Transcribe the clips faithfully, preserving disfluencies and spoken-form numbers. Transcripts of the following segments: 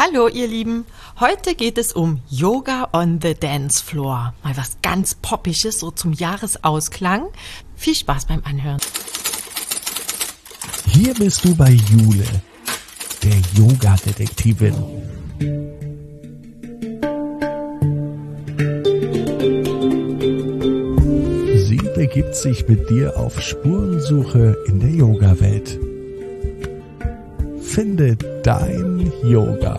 Hallo ihr Lieben, heute geht es um Yoga on the Dance Floor. Mal was ganz Poppisches, so zum Jahresausklang. Viel Spaß beim Anhören. Hier bist du bei Jule, der Yoga-Detektivin. Sie begibt sich mit dir auf Spurensuche in der Yoga-Welt. Finde dein Yoga.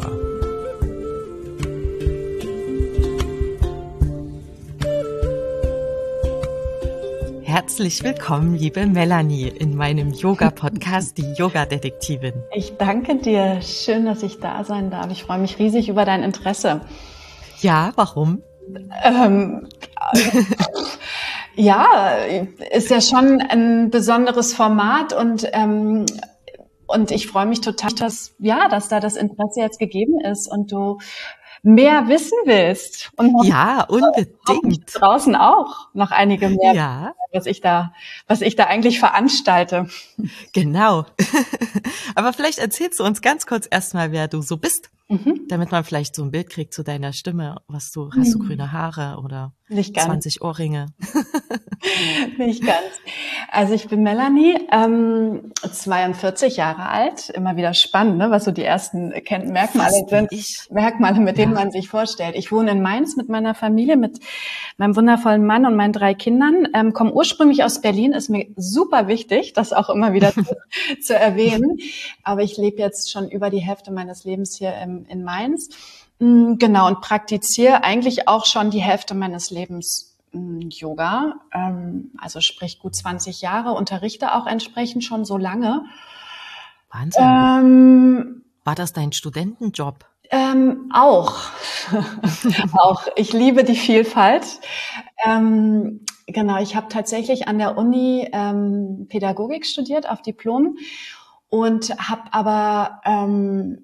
Herzlich willkommen, liebe Melanie, in meinem Yoga-Podcast, die Yoga-Detektivin. Ich danke dir. Schön, dass ich da sein darf. Ich freue mich riesig über dein Interesse. Ja, warum? Ähm, ja, ist ja schon ein besonderes Format und ähm, Und ich freue mich total, dass, ja, dass da das Interesse jetzt gegeben ist und du mehr wissen willst. Und ja, unbedingt. Draußen auch noch einige mehr, ja. was ich da, was ich da eigentlich veranstalte. Genau. Aber vielleicht erzählst du uns ganz kurz erstmal, wer du so bist, mhm. damit man vielleicht so ein Bild kriegt zu deiner Stimme. Was du, hast du grüne Haare oder Nicht ganz. zwanzig Ohrringe? Nicht ganz. Also ich bin Melanie, ähm, zweiundvierzig Jahre alt. Immer wieder spannend, ne, was so die ersten Ken- Merkmale Fast sind. Ich. Merkmale, mit denen ja. man sich vorstellt. Ich wohne in Mainz mit meiner Familie, mit meinem wundervollen Mann und meinen drei Kindern. Ähm, komme ursprünglich aus Berlin, ist mir super wichtig, das auch immer wieder zu, zu erwähnen. Aber ich lebe jetzt schon über die Hälfte meines Lebens hier im, in Mainz. Genau, und praktiziere eigentlich auch schon die Hälfte meines Lebens Yoga, ähm, also sprich gut zwanzig Jahre, unterrichte auch entsprechend schon so lange. Wahnsinn. Ähm, War das dein Studentenjob? Ähm, auch. auch. Ich liebe die Vielfalt. Ähm, genau, ich habe tatsächlich an der Uni ähm, Pädagogik studiert auf Diplom und habe aber ähm,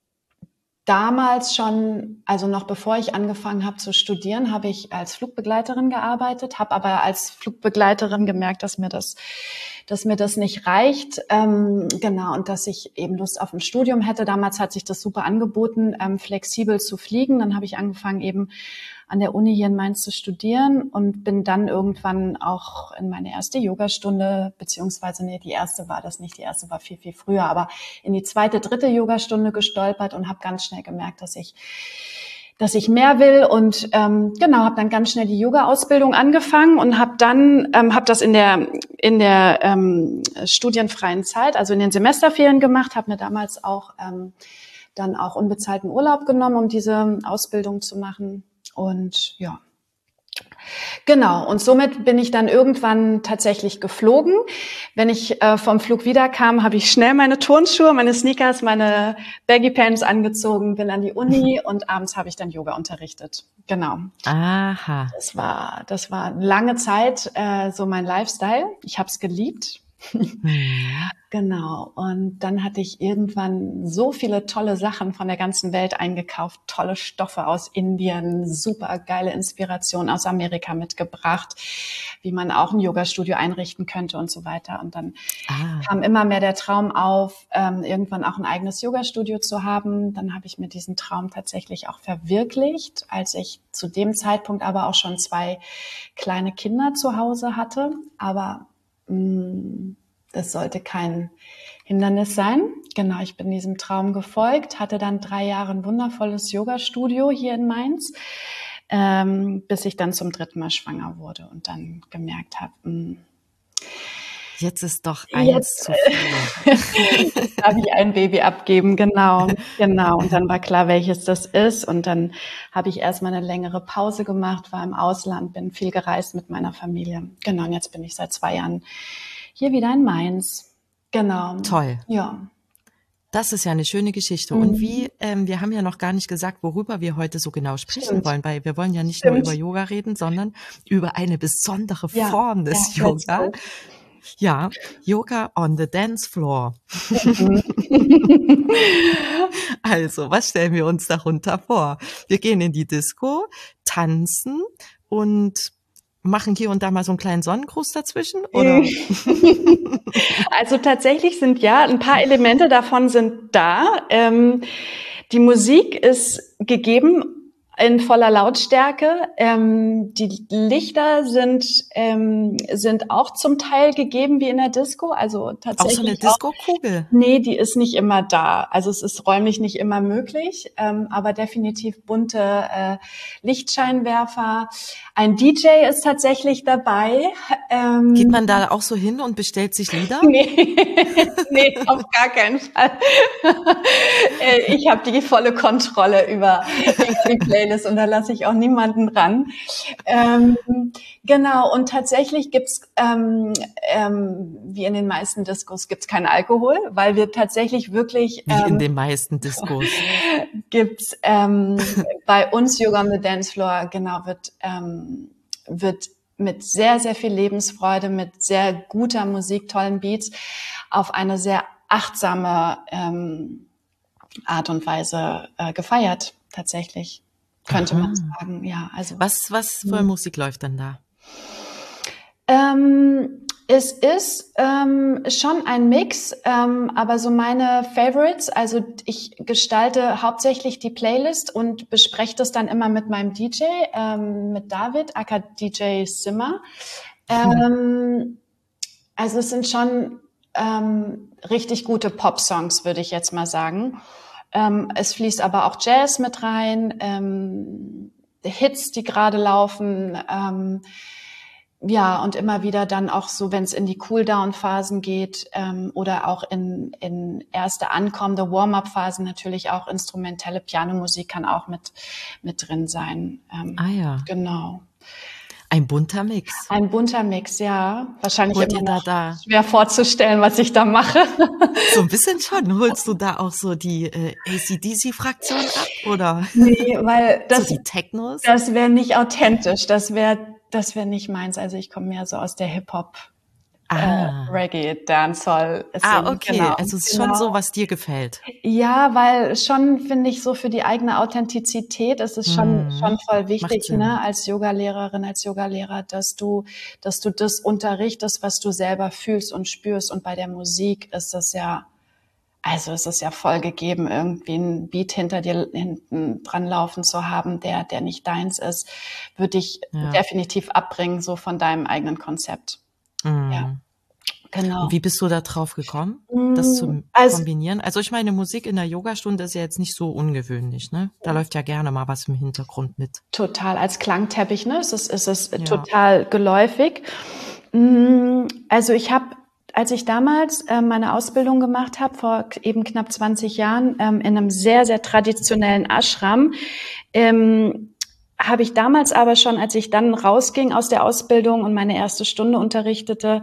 damals schon, also noch bevor ich angefangen habe zu studieren, habe ich als Flugbegleiterin gearbeitet, habe aber als Flugbegleiterin gemerkt, dass mir das, dass mir das nicht reicht, ähm, genau, und dass ich eben Lust auf ein Studium hätte. Damals hat sich das super angeboten, ähm, flexibel zu fliegen. Dann habe ich angefangen, eben an der Uni hier in Mainz zu studieren und bin dann irgendwann auch in meine erste Yogastunde, beziehungsweise, nee, die erste war das nicht, die erste war viel, viel früher, aber in die zweite, dritte Yogastunde gestolpert und habe ganz schnell gemerkt, dass ich dass ich mehr will und ähm, genau, habe dann ganz schnell die Yoga-Ausbildung angefangen und habe dann ähm, habe das in der in der ähm, studienfreien Zeit, also in den Semesterferien gemacht, habe mir damals auch ähm, dann auch unbezahlten Urlaub genommen, um diese Ausbildung zu machen. Und ja, genau. Und somit bin ich dann irgendwann tatsächlich geflogen. Wenn ich äh, vom Flug wiederkam, habe ich schnell meine Turnschuhe, meine Sneakers, meine Baggy Pants angezogen, bin an die Uni und abends habe ich dann Yoga unterrichtet. Genau. Aha. Das war, das war lange Zeit äh, so mein Lifestyle. Ich habe es geliebt. Mhm. Genau. Und dann hatte ich irgendwann so viele tolle Sachen von der ganzen Welt eingekauft, tolle Stoffe aus Indien, super geile Inspiration aus Amerika mitgebracht, wie man auch ein Yoga-Studio einrichten könnte und so weiter. Und dann ah. kam immer mehr der Traum auf, ähm, irgendwann auch ein eigenes Yoga-Studio zu haben. Dann habe ich mir diesen Traum tatsächlich auch verwirklicht, als ich zu dem Zeitpunkt aber auch schon zwei kleine Kinder zu Hause hatte. Aber das sollte kein Hindernis sein. Genau, ich bin diesem Traum gefolgt, hatte dann drei Jahre ein wundervolles Yoga-Studio hier in Mainz, ähm, bis ich dann zum dritten Mal schwanger wurde und dann gemerkt habe, mh, jetzt ist doch eins jetzt, zu viel. Jetzt darf ich ein Baby abgeben, genau, genau. Und dann war klar, welches das ist. Und dann habe ich erstmal eine längere Pause gemacht, war im Ausland, bin viel gereist mit meiner Familie. Genau, und jetzt bin ich seit zwei Jahren hier wieder in Mainz. Genau. Toll. Ja. Das ist ja eine schöne Geschichte. Mhm. Und wie, ähm, wir haben ja noch gar nicht gesagt, worüber wir heute so genau sprechen Stimmt. wollen, weil wir wollen ja nicht Stimmt. nur über Yoga reden, sondern über eine besondere ja. Form des ja, Yoga. Ja, Yoga on the Dance Floor. Also, was stellen wir uns darunter vor? Wir gehen in die Disco, tanzen und machen hier und da mal so einen kleinen Sonnengruß dazwischen, oder? Also tatsächlich sind ja, ein paar Elemente davon sind da. Ähm, die Musik ist gegeben in voller Lautstärke. Ähm, die Lichter sind ähm, sind auch zum Teil gegeben wie in der Disco. Also tatsächlich auch so eine Disco-Kugel? Nee, die ist nicht immer da. Also es ist räumlich nicht immer möglich, ähm, aber definitiv bunte äh, Lichtscheinwerfer. Ein D J ist tatsächlich dabei. Ähm, Geht man da auch so hin und bestellt sich Lieder? Nee, nee, auf gar keinen Fall. Ich habe die volle Kontrolle über, über die Playlist und da lasse ich auch niemanden ran. Ähm, genau, und tatsächlich gibt's ähm, ähm, wie in den meisten Diskos gibt's keinen Alkohol, weil wir tatsächlich wirklich Wie in ähm, den meisten Diskos. gibt's ähm, bei uns Yoga on the Dance Floor, genau, wird ähm, wird mit sehr, sehr viel Lebensfreude, mit sehr guter Musik, tollen Beats, auf eine sehr achtsame ähm, Art und Weise äh, gefeiert, tatsächlich, könnte Aha. man sagen. Ja, also Was, was für Musik läuft denn da? Ähm, es ist ähm, schon ein Mix, ähm, aber so meine Favorites, also ich gestalte hauptsächlich die Playlist und bespreche das dann immer mit meinem D J, ähm, mit David, aka D J Simmer. Ähm, also es sind schon ähm, richtig gute Pop-Songs, würde ich jetzt mal sagen. Ähm, es fließt aber auch Jazz mit rein, ähm, Hits, die gerade laufen, ähm, ja, und immer wieder dann auch so, wenn es in die Cooldown-Phasen geht ähm, oder auch in, in erste ankommende Warm-up-Phasen natürlich auch instrumentelle Pianomusik kann auch mit, mit drin sein. Ähm, Ah ja. Genau. Ein bunter Mix. Ein bunter Mix, ja. Wahrscheinlich Holt immer ihr da noch da schwer vorzustellen, was ich da mache. so ein bisschen schon? Holst du da auch so die äh, A C D C-Fraktion ab oder Nee, weil so das, die Technos? das wäre nicht authentisch. Das wäre, das wäre nicht meins. Also ich komme mehr so aus der Hip-Hop, äh, Ah. Reggae, Dancehall. Ah, okay. Genau, Also es ist genau. schon so, was dir gefällt. Ja, weil schon finde ich so für die eigene Authentizität ist es schon Hm. schon voll Macht wichtig, Sinn. ne, als Yogalehrerin, als Yogalehrer, dass du dass du das unterrichtest, was du selber fühlst und spürst. Und bei der Musik ist das ja, also es ist ja voll gegeben, irgendwie einen Beat hinter dir hinten dran laufen zu haben, der der nicht deins ist, würde ich Ja. definitiv abbringen, so von deinem eigenen Konzept. Hm. Ja, genau. Und wie bist du da drauf gekommen, Mm, das zu also- kombinieren? Also ich meine, Musik in der Yogastunde ist ja jetzt nicht so ungewöhnlich, ne? Da läuft ja gerne mal was im Hintergrund mit. Total als Klangteppich, ne? Es ist, es ist Ja. total geläufig. Mm, Also ich habe, als ich damals äh, meine Ausbildung gemacht habe, vor eben knapp zwanzig Jahren, ähm, in einem sehr, sehr traditionellen Ashram, ähm, habe ich damals aber schon, als ich dann rausging aus der Ausbildung und meine erste Stunde unterrichtete,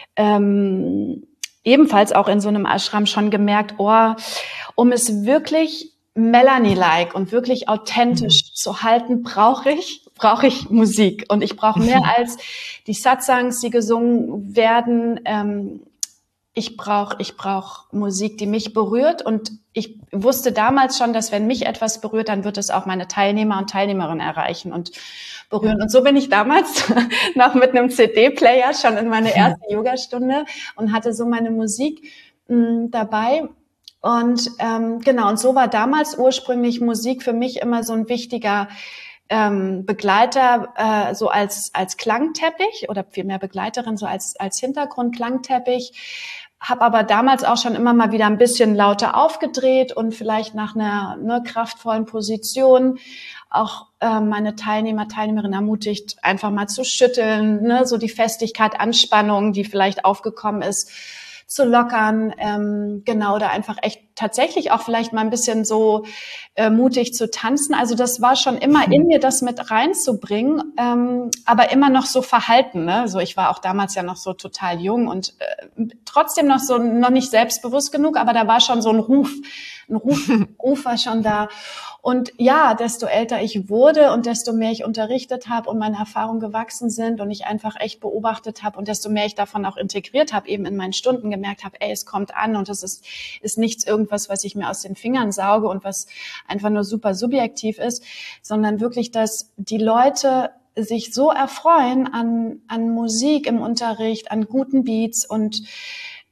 ähm, ebenfalls auch in so einem Ashram schon gemerkt, oh, um es wirklich Melanie-like und wirklich authentisch Mhm. zu halten, brauche ich, brauche ich Musik. Und ich brauche mehr als die Satsangs, die gesungen werden. Ähm, ich brauche ich brauche Musik, die mich berührt. Und ich wusste damals schon, dass wenn mich etwas berührt, dann wird es auch meine Teilnehmer und Teilnehmerinnen erreichen und berühren. Und so bin ich damals noch mit einem C D-Player schon in meine erste Yogastunde und hatte so meine Musik mh, dabei. Und ähm, genau, und so war damals ursprünglich Musik für mich immer so ein wichtiger ähm, Begleiter, äh, so als als Klangteppich oder vielmehr Begleiterin, so als als Hintergrund Klangteppich. Habe aber damals auch schon immer mal wieder ein bisschen lauter aufgedreht und vielleicht nach einer ne, kraftvollen Position auch äh, meine Teilnehmer, Teilnehmerinnen ermutigt, einfach mal zu schütteln, ne, so die Festigkeit, Anspannung, die vielleicht aufgekommen ist, zu lockern, ähm, genau, oder einfach echt tatsächlich auch vielleicht mal ein bisschen so äh, mutig zu tanzen. Also das war schon immer in mir, das mit reinzubringen, ähm, aber immer noch so verhalten. Ne? So, ich war auch damals ja noch so total jung und äh, trotzdem noch so noch nicht selbstbewusst genug, aber da war schon so ein Ruf, ein Ruf, Ruf war schon da. Und ja, desto älter ich wurde und desto mehr ich unterrichtet habe und meine Erfahrungen gewachsen sind und ich einfach echt beobachtet habe und desto mehr ich davon auch integriert habe, eben in meinen Stunden gemerkt habe, ey, es kommt an und es ist, ist nichts irgendwas, was ich mir aus den Fingern sauge und was einfach nur super subjektiv ist, sondern wirklich, dass die Leute sich so erfreuen an, an Musik im Unterricht, an guten Beats und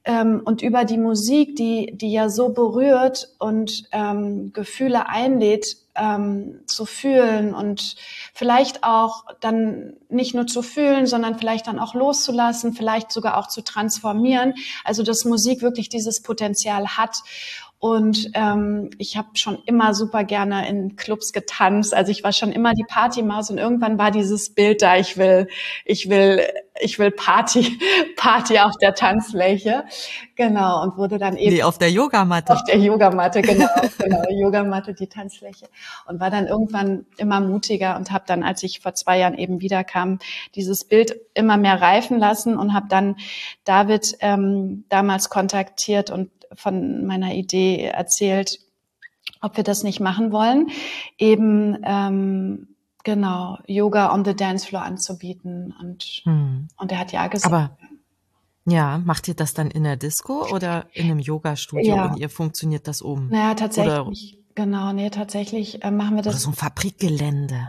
ähm, und über die Musik, die die ja so berührt und ähm, Gefühle einlädt, ähm, zu fühlen und vielleicht auch dann nicht nur zu fühlen, sondern vielleicht dann auch loszulassen, vielleicht sogar auch zu transformieren. Also dass Musik wirklich dieses Potenzial hat. Und ähm, ich habe schon immer super gerne in Clubs getanzt. Also ich war schon immer die Partymaus und irgendwann war dieses Bild da, ich will, ich will, ich will Party, Party auf der Tanzfläche. Genau, und wurde dann eben... Nee, auf der Yogamatte. Auf der Yogamatte, genau, genau, Yogamatte, die Tanzfläche. Und war dann irgendwann immer mutiger und habe dann, als ich vor zwei Jahren eben wiederkam, dieses Bild immer mehr reifen lassen und habe dann David ähm, damals kontaktiert und von meiner Idee erzählt, ob wir das nicht machen wollen, eben ähm, genau Yoga on the Dance Floor anzubieten. Und hm. und er hat ja gesagt. Aber ja, macht ihr das dann in der Disco oder in einem Yoga-Studio, ja. Und ihr funktioniert das oben? Naja, tatsächlich. Oder Genau, nee, tatsächlich äh, machen wir das. Oder so ein Fabrikgelände.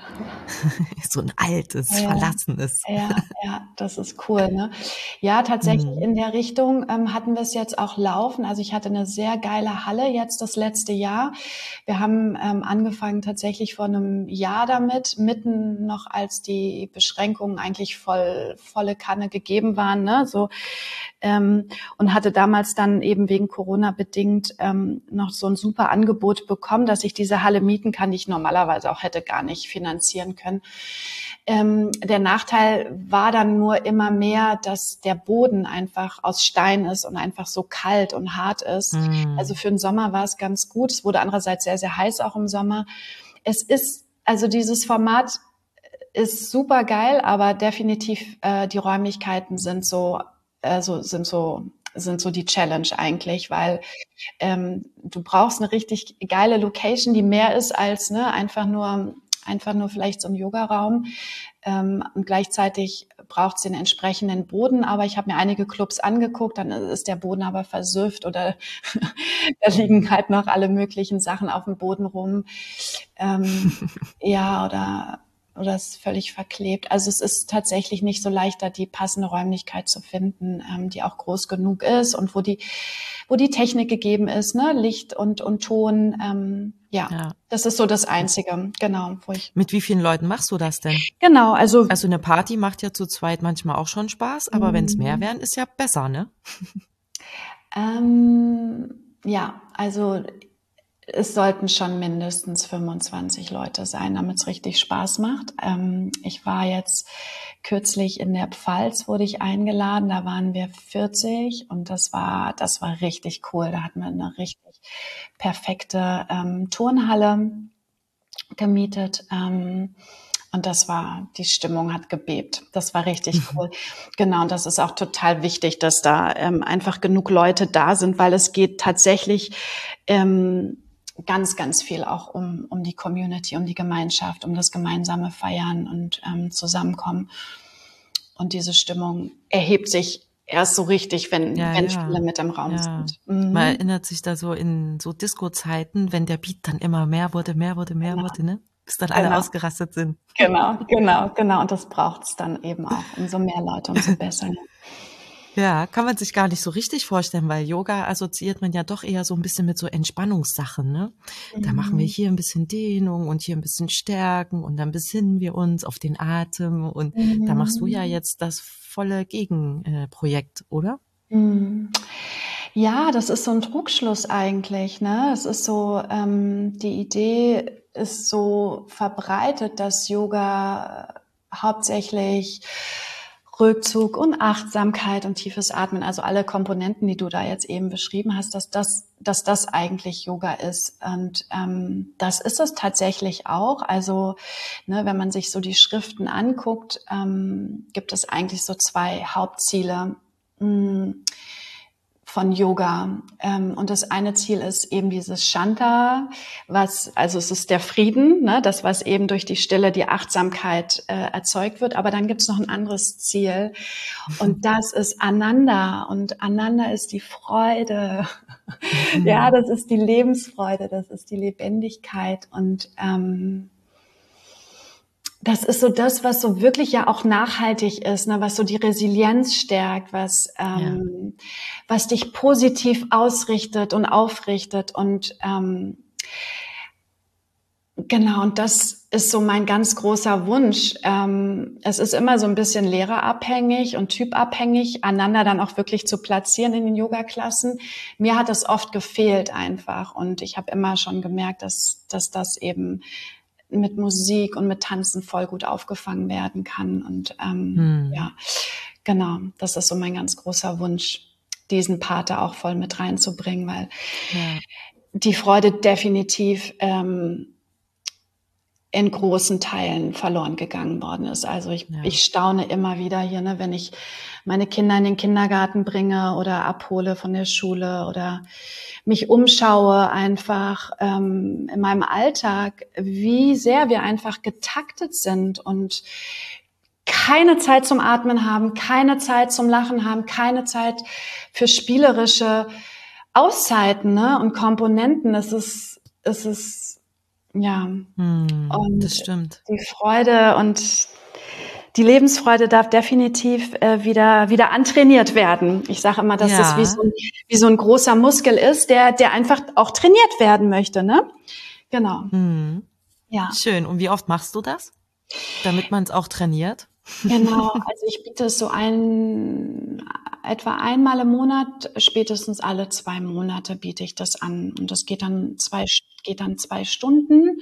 So ein altes, ja, verlassenes. Ja, ja, das ist cool, ne? Ja, tatsächlich hm. in der Richtung ähm, hatten wir es jetzt auch laufen. Also ich hatte eine sehr geile Halle jetzt das letzte Jahr. Wir haben ähm, angefangen tatsächlich vor einem Jahr damit, mitten noch als die Beschränkungen eigentlich voll volle Kanne gegeben waren, ne? So ähm, und hatte damals dann eben wegen Corona bedingt ähm, noch so ein super Angebot bekommen, dass ich diese Halle mieten kann, die ich normalerweise auch hätte gar nicht finanzieren können. Ähm, der Nachteil war dann nur immer mehr, dass der Boden einfach aus Stein ist und einfach so kalt und hart ist. Mm. Also für den Sommer war es ganz gut. Es wurde andererseits sehr, sehr heiß auch im Sommer. Es ist, also dieses Format ist super geil, aber definitiv äh, die Räumlichkeiten sind so, also sind so sind so die Challenge eigentlich, weil ähm, du brauchst eine richtig geile Location, die mehr ist als ne einfach nur einfach nur vielleicht so ein Yogaraum. Ähm, und gleichzeitig braucht es den entsprechenden Boden. Aber ich habe mir einige Clubs angeguckt, dann ist der Boden aber versüfft oder da liegen halt noch alle möglichen Sachen auf dem Boden rum. Ähm, ja, oder oder ist völlig verklebt. Also es ist tatsächlich nicht so leicht, da die passende Räumlichkeit zu finden, ähm, die auch groß genug ist und wo die, wo die Technik gegeben ist, ne, Licht und und Ton. Ähm, ja, ja, das ist so das Einzige, genau. Wo ich Mit wie vielen Leuten machst du das denn? Genau, also also eine Party macht ja zu zweit manchmal auch schon Spaß, aber wenn es mehr wären, ist ja besser, ne? ähm, ja, also es sollten schon mindestens fünfundzwanzig Leute sein, damit es richtig Spaß macht. Ähm, ich war jetzt kürzlich in der Pfalz, wurde ich eingeladen, da waren wir vierzig und das war, das war richtig cool. Da hatten wir eine richtig perfekte ähm, Turnhalle gemietet. Ähm, Und das war, die Stimmung hat gebebt. Das war richtig cool. Genau, und das ist auch total wichtig, dass da ähm, einfach genug Leute da sind, weil es geht tatsächlich ähm, ganz, ganz viel auch um um die Community, um die Gemeinschaft, um das gemeinsame Feiern und ähm, Zusammenkommen. Und diese Stimmung erhebt sich erst so richtig, wenn, ja, wenn ja. viele mit im Raum ja. sind. Mhm. Man erinnert sich da so in so Disco-Zeiten, wenn der Beat dann immer mehr wurde, mehr wurde, mehr genau. wurde, ne? Bis dann alle genau. ausgerastet sind. Genau, genau, genau. Und das braucht's dann eben auch. Umso mehr Leute, umso besser. Ja, kann man sich gar nicht so richtig vorstellen, weil Yoga assoziiert man ja doch eher so ein bisschen mit so Entspannungssachen, ne? Da machen wir hier ein bisschen Dehnung und hier ein bisschen Stärken und dann besinnen wir uns auf den Atem und mhm. da machst du ja jetzt das volle Gegenprojekt, äh, oder? Mhm. Ja, das ist so ein Trugschluss eigentlich, ne? Es ist so, ähm, die Idee ist so verbreitet, dass Yoga hauptsächlich Rückzug und Achtsamkeit und tiefes Atmen, also alle Komponenten, die du da jetzt eben beschrieben hast, dass das, dass das eigentlich Yoga ist. Und ähm, das ist es tatsächlich auch. Also, ne, wenn man sich so die Schriften anguckt, ähm, gibt es eigentlich so zwei Hauptziele mh, von Yoga. Und das eine Ziel ist eben dieses Shanta, was, also es ist der Frieden, ne, das, was eben durch die Stille, die Achtsamkeit äh, erzeugt wird. Aber dann gibt es noch ein anderes Ziel. Und das ist Ananda. Und Ananda ist die Freude. Mhm. Ja, das ist die Lebensfreude, das ist die Lebendigkeit. Und ähm, das ist so das, was so wirklich ja auch nachhaltig ist, ne, was so die Resilienz stärkt, was, ähm, ja. was dich positiv ausrichtet und aufrichtet und, ähm, genau, und das ist so mein ganz großer Wunsch. Ähm, es ist immer so ein bisschen lehrerabhängig und typabhängig, einander dann auch wirklich zu platzieren in den Yoga-Klassen. Mir hat es oft gefehlt einfach und ich habe immer schon gemerkt, dass, dass das eben mit Musik und mit Tanzen voll gut aufgefangen werden kann. Und ähm, hm. ja, genau, das ist so mein ganz großer Wunsch, diesen Part da auch voll mit reinzubringen, weil ja. die Freude definitiv ähm, in großen Teilen verloren gegangen worden ist. Also ich, ja. ich staune immer wieder hier, ne, wenn ich meine Kinder in den Kindergarten bringe oder abhole von der Schule oder mich umschaue einfach ähm, in meinem Alltag, wie sehr wir einfach getaktet sind und keine Zeit zum Atmen haben, keine Zeit zum Lachen haben, keine Zeit für spielerische Auszeiten, ne, und Komponenten. Es ist, es ist Ja, hm, und das stimmt. Die Freude und die Lebensfreude darf definitiv äh, wieder wieder antrainiert werden. Ich sage immer, dass ja. das wie so, ein, wie so ein großer Muskel ist, der der einfach auch trainiert werden möchte, ne? Genau. Hm. Ja. Schön. Und wie oft machst du das, damit man es auch trainiert? Genau. Also ich biete es so ein etwa einmal im Monat, spätestens alle zwei Monate biete ich das an und das geht dann zwei geht dann zwei Stunden.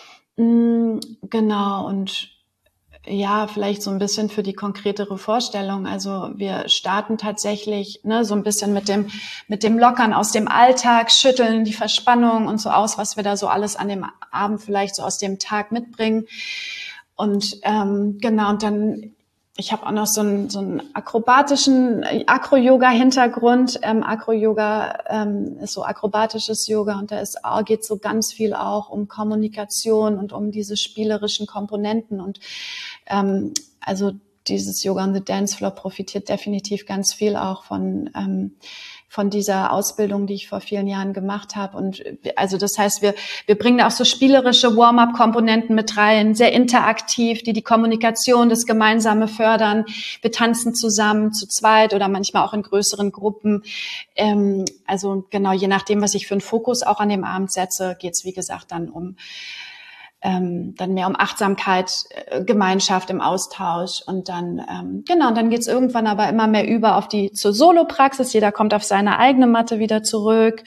Genau, und ja, vielleicht so ein bisschen für die konkretere Vorstellung. Also wir starten tatsächlich ne, so ein bisschen mit dem mit dem Lockern aus dem Alltag, schütteln die Verspannung und so aus, was wir da so alles an dem Abend vielleicht so aus dem Tag mitbringen. Und ähm, genau, und dann ich habe auch noch so einen, so einen akrobatischen Acro-Yoga-Hintergrund. Ähm, Acro-Yoga ähm, ist so akrobatisches Yoga und da ist, geht so ganz viel auch um Kommunikation und um diese spielerischen Komponenten. Und ähm, also dieses Yoga on the Dance Floor profitiert definitiv ganz viel auch von ähm, von dieser Ausbildung, die ich vor vielen Jahren gemacht habe. Und also das heißt, wir wir bringen da auch so spielerische Warm-up-Komponenten mit rein, sehr interaktiv, die die Kommunikation, das Gemeinsame fördern. Wir tanzen zusammen zu zweit oder manchmal auch in größeren Gruppen. Ähm, also genau, je nachdem, was ich für einen Fokus auch an dem Abend setze, geht es, wie gesagt, dann um Ähm, dann mehr um Achtsamkeit, äh, Gemeinschaft im Austausch und dann, ähm, genau, und dann geht's irgendwann aber immer mehr über auf die zur Solo-Praxis. Jeder kommt auf seine eigene Matte wieder zurück.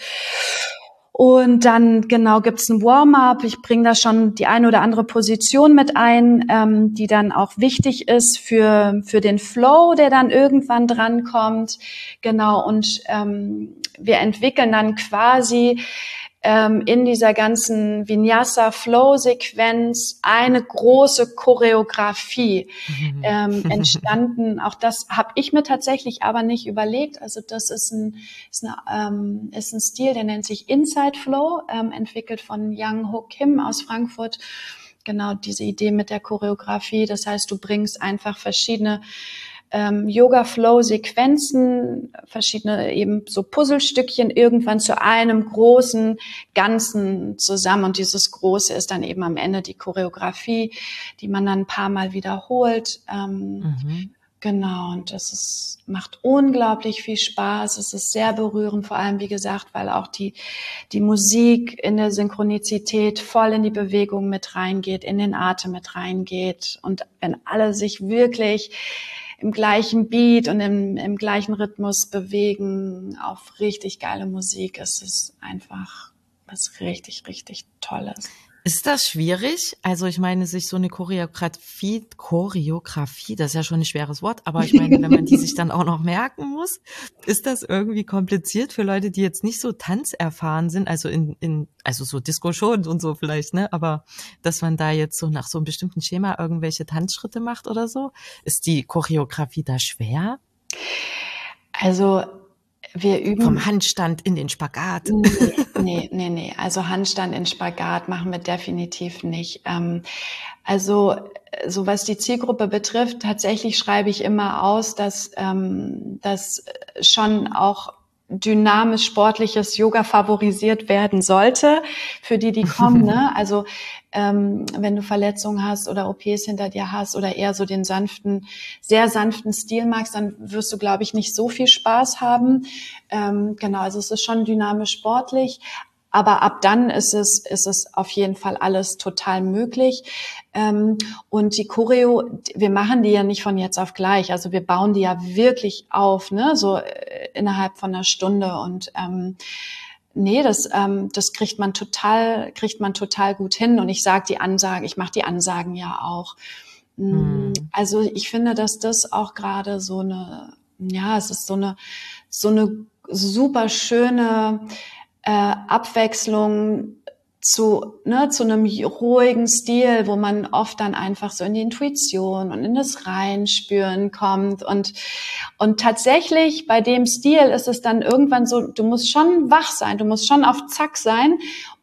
Und dann, genau, gibt's ein Warm-up. Ich bringe da schon die eine oder andere Position mit ein, ähm, die dann auch wichtig ist für, für den Flow, der dann irgendwann drankommt. Genau, und ähm, wir entwickeln dann quasi in dieser ganzen Vinyasa-Flow-Sequenz eine große Choreografie mhm. ähm, entstanden. Auch das habe ich mir tatsächlich aber nicht überlegt. Also das ist ein, ist, eine, ähm, ist ein Stil, der nennt sich Inside Flow, ähm, entwickelt von Young Ho Kim aus Frankfurt. Genau diese Idee mit der Choreografie. Das heißt, du bringst einfach verschiedene Ähm, Yoga-Flow-Sequenzen, verschiedene eben so Puzzlestückchen irgendwann zu einem großen Ganzen zusammen. Und dieses Große ist dann eben am Ende die Choreografie, die man dann ein paar Mal wiederholt. Ähm, mhm. Genau, und das ist, macht unglaublich viel Spaß. Es ist sehr berührend, vor allem, wie gesagt, weil auch die, die Musik in der Synchronizität voll in die Bewegung mit reingeht, in den Atem mit reingeht. Und wenn alle sich wirklich im gleichen Beat und im, im gleichen Rhythmus bewegen, auf richtig geile Musik. Es ist einfach was richtig, richtig Tolles. Ist das schwierig? Also ich meine, sich so eine Choreografie, Choreografie, das ist ja schon ein schweres Wort, aber ich meine, wenn man die sich dann auch noch merken muss, ist das irgendwie kompliziert für Leute, die jetzt nicht so tanzerfahren sind, also in, in also so Disco schon und so vielleicht, ne? Aber dass man da jetzt so nach so einem bestimmten Schema irgendwelche Tanzschritte macht oder so, ist die Choreografie da schwer? Also wir üben vom Handstand in den Spagat. Nee, nee, nee, nee. Also Handstand in Spagat machen wir definitiv nicht. Ähm, also so was die Zielgruppe betrifft, tatsächlich schreibe ich immer aus, dass ähm, dass schon auch dynamisch sportliches Yoga favorisiert werden sollte, für die, die kommen, ne? Also, ähm, wenn du Verletzungen hast oder O Ps hinter dir hast oder eher so den sanften, sehr sanften Stil magst, dann wirst du, glaube ich, nicht so viel Spaß haben. Ähm, genau, also es ist schon dynamisch sportlich. Aber ab dann ist es, ist es auf jeden Fall alles total möglich. Ähm, und die Choreo, wir machen die ja nicht von jetzt auf gleich. Also wir bauen die ja wirklich auf, ne, so äh, innerhalb von einer Stunde. Und ähm, nee, das, ähm, das kriegt man total, kriegt man total gut hin. Und ich sage die Ansagen, ich mache die Ansagen ja auch. Hm. Also ich finde, dass das auch gerade so eine, ja, es ist so eine, so eine super schöne Äh, Abwechslung zu, ne, zu einem ruhigen Stil, wo man oft dann einfach so in die Intuition und in das Reinspüren kommt. Und, und tatsächlich bei dem Stil ist es dann irgendwann so, du musst schon wach sein, du musst schon auf Zack sein.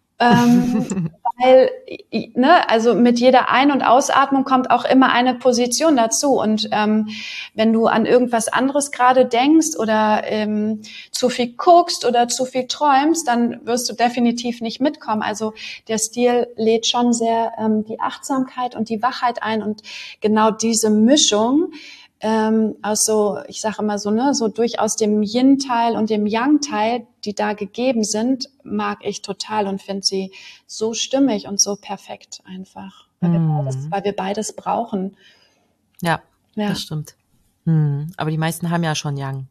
ähm, weil, ne, also mit jeder Ein- und Ausatmung kommt auch immer eine Position dazu. Und ähm, wenn du an irgendwas anderes gerade denkst oder ähm, zu viel guckst oder zu viel träumst, dann wirst du definitiv nicht mitkommen. Also der Stil lädt schon sehr ähm, die Achtsamkeit und die Wachheit ein. Und genau diese Mischung ähm, aus so, ich sage immer so, ne, so durchaus dem Yin-Teil und dem Yang-Teil, die da gegeben sind, mag ich total und finde sie so stimmig und so perfekt einfach, weil, mm. wir, beides, weil wir beides brauchen. Ja, ja. Das stimmt. Hm. Aber die meisten haben ja schon Yang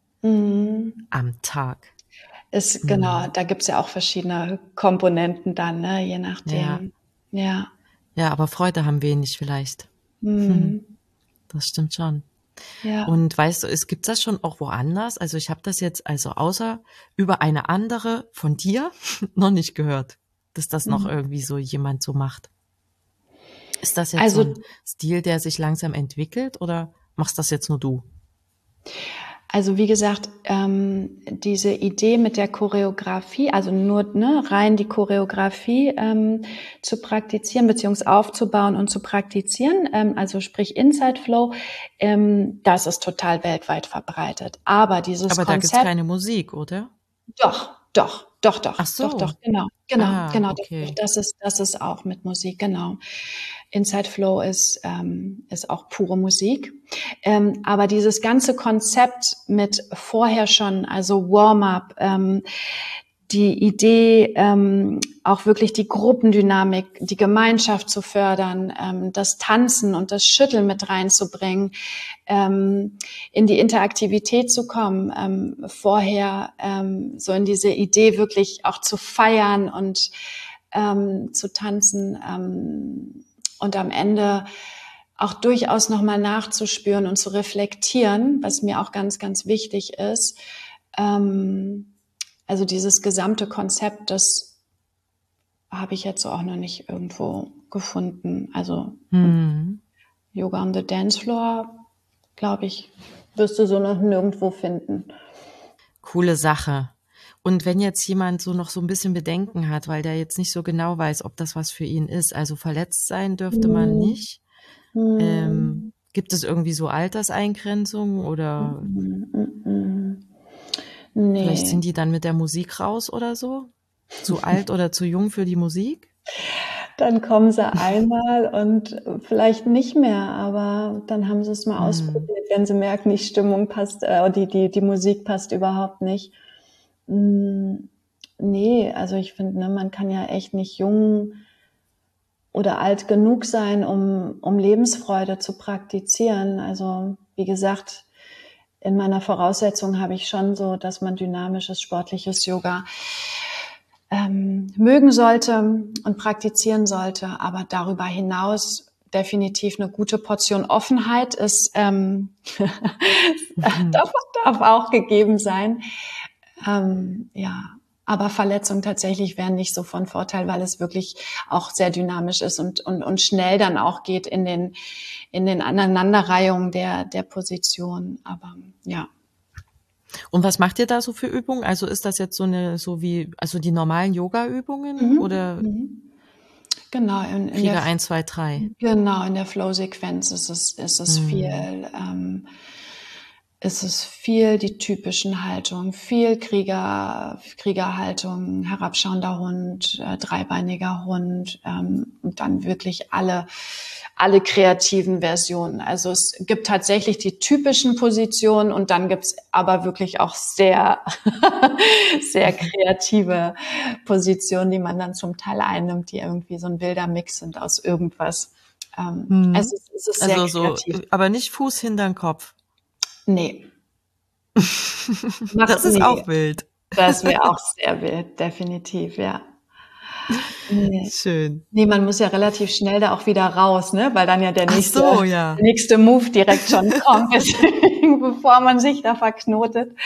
mm. am Tag. Ist, hm. Genau, da gibt's ja auch verschiedene Komponenten dann, ne, je nachdem. Ja, ja. Ja, aber Freude haben wenig vielleicht. Mm. Das stimmt schon. Ja. Und weißt du, es gibt das schon auch woanders. Also ich habe das jetzt also außer über eine andere von dir noch nicht gehört, dass das noch mhm. irgendwie so jemand so macht. Ist das jetzt also, so ein Stil, der sich langsam entwickelt oder machst das jetzt nur du? Also wie gesagt, ähm, diese Idee mit der Choreografie, also nur ne, rein die Choreografie ähm, zu praktizieren beziehungsweise aufzubauen und zu praktizieren, ähm, also sprich Inside Flow, ähm, das ist total weltweit verbreitet. Aber dieses Aber da Konzept, gibt's keine Musik, oder? Doch, doch, doch, doch, Ach so. doch, doch, genau, genau, ah, genau, okay. doch, das ist, das ist auch mit Musik, genau. Inside Flow ist, ähm, ist auch pure Musik. Ähm, aber dieses ganze Konzept mit vorher schon, also Warm-up, ähm, die Idee, ähm, auch wirklich die Gruppendynamik, die Gemeinschaft zu fördern, ähm, das Tanzen und das Schütteln mit reinzubringen, ähm, in die Interaktivität zu kommen, ähm, vorher ähm, so in diese Idee wirklich auch zu feiern und ähm, zu tanzen ähm, und am Ende auch durchaus nochmal nachzuspüren und zu reflektieren, was mir auch ganz, ganz wichtig ist. Ähm, also dieses gesamte Konzept, das habe ich jetzt so auch noch nicht irgendwo gefunden. Also hm. Yoga on the Dance Floor, glaube ich, wirst du so noch nirgendwo finden. Coole Sache. Und wenn jetzt jemand so noch so ein bisschen Bedenken hat, weil der jetzt nicht so genau weiß, ob das was für ihn ist, also verletzt sein dürfte hm. man nicht. Hm. Ähm, gibt es irgendwie so Alterseingrenzungen oder hm, hm, hm. Nee. Vielleicht sind die dann mit der Musik raus oder so? Zu alt oder zu jung für die Musik? Dann kommen sie einmal und vielleicht nicht mehr, aber dann haben sie es mal hm. ausprobiert, wenn sie merken, die Stimmung passt, äh, die, die, die Musik passt überhaupt nicht. Hm, nee, also ich finde, ne, man kann ja echt nicht jung oder alt genug sein, um, um Lebensfreude zu praktizieren. Also wie gesagt, in meiner Voraussetzung habe ich schon so, dass man dynamisches, sportliches Yoga ähm, mögen sollte und praktizieren sollte. Aber darüber hinaus definitiv eine gute Portion Offenheit ist, ähm, darf, darf auch gegeben sein. Ähm, ja, aber Verletzungen tatsächlich wären nicht so von Vorteil, weil es wirklich auch sehr dynamisch ist und, und, und schnell dann auch geht in den, in den Aneinanderreihungen der, der Position. Aber ja. Und was macht ihr da so für Übungen? Also ist das jetzt so eine, so wie, also die normalen Yoga-Übungen Mhm. oder? Mhm. Genau. In, in Viele der, eins, zwei, drei. Genau, in der Flow-Sequenz ist es, ist es mhm. viel, ähm, ist es viel die typischen Haltungen, viel Krieger, Kriegerhaltung, herabschauender Hund, äh, dreibeiniger Hund, ähm, und dann wirklich alle, alle kreativen Versionen. Also es gibt tatsächlich die typischen Positionen und dann gibt's aber wirklich auch sehr, sehr kreative Positionen, die man dann zum Teil einnimmt, die irgendwie so ein wilder Mix sind aus irgendwas. Ähm, Mhm. es ist, es ist sehr Also kreativ. so, aber nicht Fuß hinterm Kopf. Nee. Das Macht, ist nee. auch wild. Das wäre auch sehr wild, definitiv, ja. Nee. Schön. Nee, man muss ja relativ schnell da auch wieder raus, ne? Weil dann ja der Ach nächste, so, ja. der nächste Move direkt schon kommt, deswegen, bevor man sich da verknotet.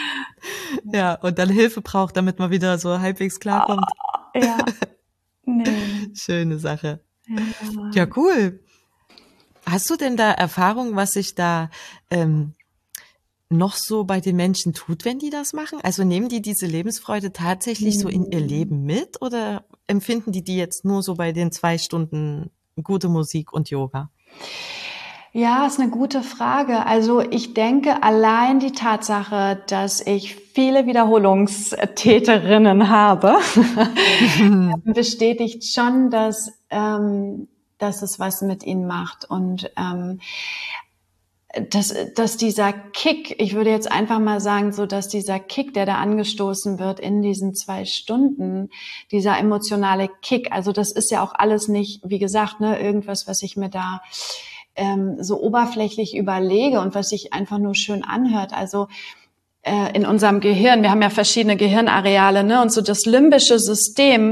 Ja, und dann Hilfe braucht, damit man wieder so halbwegs klarkommt. Ah, ja. Nee. Schöne Sache. Ja. Ja, cool. Hast du denn da Erfahrung, was sich da ähm, noch so bei den Menschen tut, wenn die das machen? Also nehmen die diese Lebensfreude tatsächlich Hm. so in ihr Leben mit oder empfinden die die jetzt nur so bei den zwei Stunden gute Musik und Yoga? Ja, ist eine gute Frage. Also ich denke, allein die Tatsache, dass ich viele Wiederholungstäterinnen habe, bestätigt schon, dass, ähm, dass es was mit ihnen macht. Und ähm, dass, dass dieser Kick, ich würde jetzt einfach mal sagen, so dass dieser Kick, der da angestoßen wird in diesen zwei Stunden, dieser emotionale Kick, also das ist ja auch alles nicht, wie gesagt, ne, irgendwas, was ich mir da ähm, so oberflächlich überlege und was sich einfach nur schön anhört. Also äh, in unserem Gehirn, wir haben ja verschiedene Gehirnareale, ne, und so das limbische System,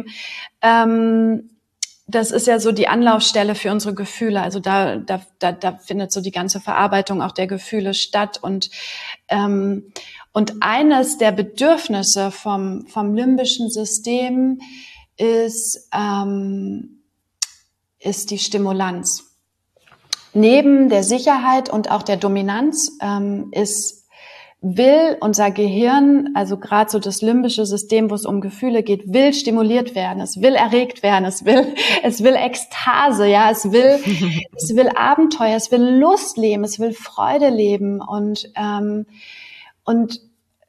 ähm, das ist ja so die Anlaufstelle für unsere Gefühle. Also da, da, da, da findet so die ganze Verarbeitung auch der Gefühle statt. Und ähm, und eines der Bedürfnisse vom vom limbischen System ist ähm, ist die Stimulanz. Neben der Sicherheit und auch der Dominanz ähm, ist will unser Gehirn, also gerade so das limbische System, wo es um Gefühle geht, will stimuliert werden, es will erregt werden, es will, es will Ekstase, ja, es will, es will Abenteuer, es will Lust leben, es will Freude leben und ähm, und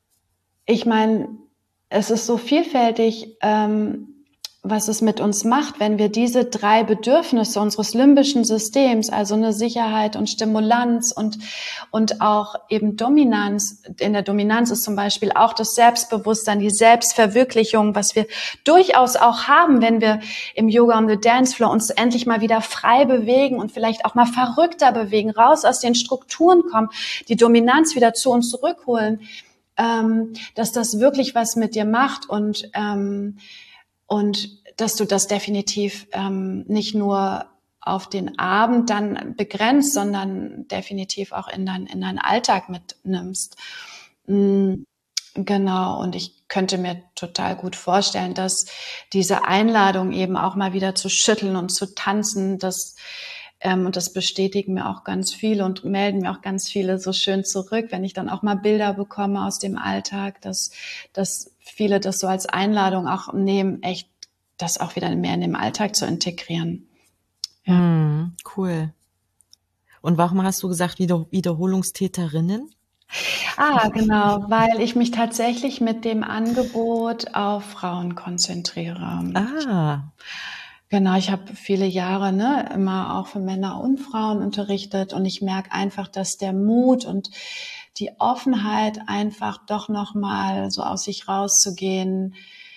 ich meine, es ist so vielfältig, ähm, was es mit uns macht, wenn wir diese drei Bedürfnisse unseres limbischen Systems, also eine Sicherheit und Stimulanz und, und auch eben Dominanz, in der Dominanz ist zum Beispiel auch das Selbstbewusstsein, die Selbstverwirklichung, was wir durchaus auch haben, wenn wir im Yoga on the Dance Floor uns endlich mal wieder frei bewegen und vielleicht auch mal verrückter bewegen, raus aus den Strukturen kommen, die Dominanz wieder zu uns zurückholen, ähm, dass das wirklich was mit dir macht und ähm, Und dass du das definitiv ähm, nicht nur auf den Abend dann begrenzt, sondern definitiv auch in, dein, in deinen Alltag mitnimmst. Mhm, genau, und ich könnte mir total gut vorstellen, dass diese Einladung eben auch mal wieder zu schütteln und zu tanzen, das, ähm, und das bestätigen mir auch ganz viele und melden mir auch ganz viele so schön zurück, wenn ich dann auch mal Bilder bekomme aus dem Alltag, dass, dass viele das so als Einladung auch nehmen, echt das auch wieder mehr in den Alltag zu integrieren. Ja. Mm, cool. Und warum hast du gesagt Wieder- Wiederholungstäterinnen? Ah, genau, weil ich mich tatsächlich mit dem Angebot auf Frauen konzentriere. Ah. Genau, ich habe viele Jahre ne, immer auch für Männer und Frauen unterrichtet und ich merke einfach, dass der Mut und die Offenheit einfach doch nochmal so aus sich rauszugehen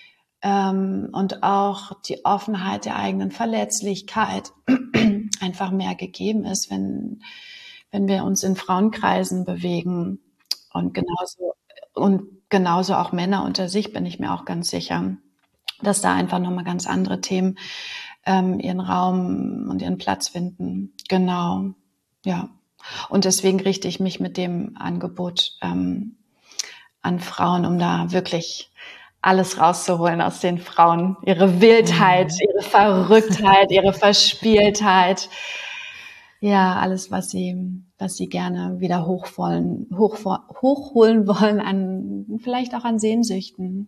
ähm, und auch die Offenheit der eigenen Verletzlichkeit einfach mehr gegeben ist, wenn, wenn wir uns in Frauenkreisen bewegen. Und genauso, und genauso auch Männer unter sich, bin ich mir auch ganz sicher, dass da einfach nochmal ganz andere Themen ähm, ihren Raum und ihren Platz finden. Genau, ja. Und deswegen richte ich mich mit dem Angebot ähm, an Frauen, um da wirklich alles rauszuholen aus den Frauen. Ihre Wildheit, mhm. ihre Verrücktheit, ihre Verspieltheit. Ja, alles, was sie, was sie gerne wieder hochholen, hoch, hochholen wollen, an, vielleicht auch an Sehnsüchten.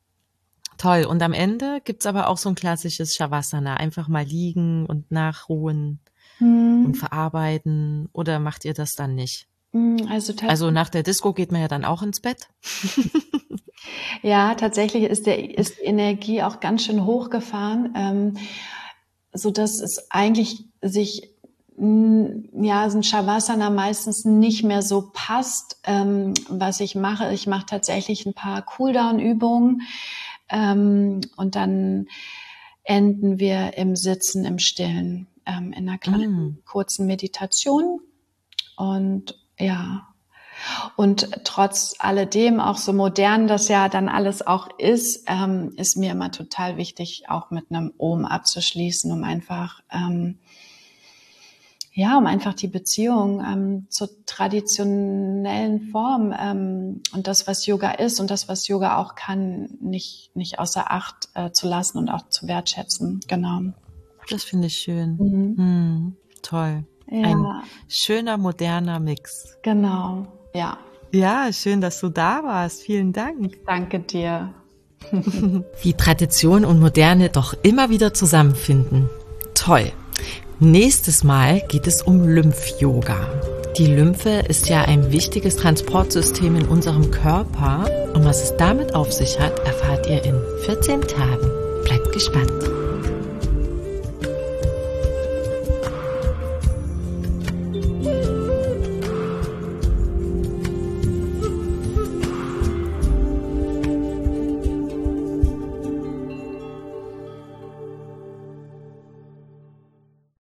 Toll. Und am Ende gibt's aber auch so ein klassisches Shavasana. Einfach mal liegen und nachruhen hm. und verarbeiten. Oder macht ihr das dann nicht? Also, also nach der Disco geht man ja dann auch ins Bett? Ja, tatsächlich ist, der, ist die Energie auch ganz schön hochgefahren, ähm, so dass es eigentlich sich, ja, so ein Shavasana meistens nicht mehr so passt, ähm, was ich mache. Ich mache tatsächlich ein paar Cooldown-Übungen ähm, und dann enden wir im Sitzen, im Stillen, ähm, in einer kleinen, mm. kurzen Meditation. Und ja, und trotz alledem, auch so modern das ja dann alles auch ist, ähm, ist mir immer total wichtig, auch mit einem Om abzuschließen, um einfach, ähm, ja, um einfach die Beziehung ähm, zur traditionellen Form ähm, und das, was Yoga ist und das, was Yoga auch kann, nicht, nicht außer Acht äh, zu lassen und auch zu wertschätzen. Genau. Das finde ich schön. Mhm. Mhm. Toll. Ja. Ein schöner, moderner Mix. Genau, ja. Ja, schön, dass du da warst. Vielen Dank. Danke dir. Wie Tradition und Moderne doch immer wieder zusammenfinden. Toll. Nächstes Mal geht es um Lymph-Yoga. Die Lymphe ist ja ein wichtiges Transportsystem in unserem Körper. Und was es damit auf sich hat, erfahrt ihr in vierzehn Tagen. Bleibt gespannt.